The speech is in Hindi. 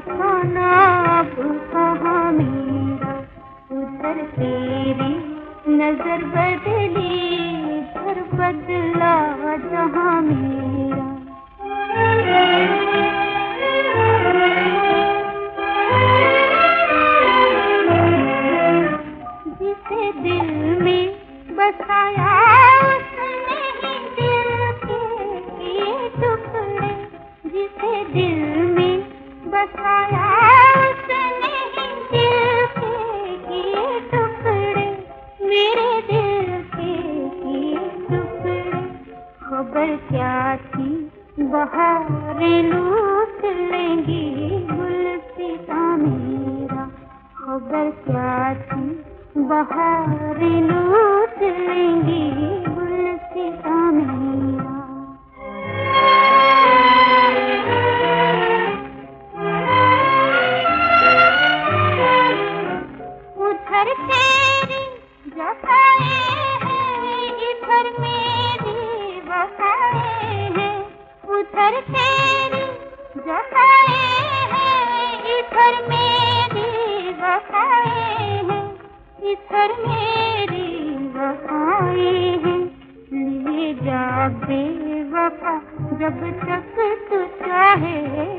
ठिकाना अब कहाँ मेरा। उधर तेरी नजर बदली, इधर बदला जहाँ मेरा। जिसे दिल में बसाया उसने ही दिल के ये टुकड़े, जिसे दिल में बसाया उसने ही दिल के ये टुकड़े, मेरे दिल के ये टुकड़े। खबर क्या थी बहारें लूट लेंगी गुलसिता मेरा। खबर क्या थी बहारें लूट लेंगी गुलसिता मेरा। उधर तेरी जफाएं हैं, इधर मेरी वफाएं हैं। उधर तेरी जफाएं हैं, इधर मेरी वफाएं हैं। इधर मेरी वफाएं हैं। लिए जा बेवफा जब तक तू चाहे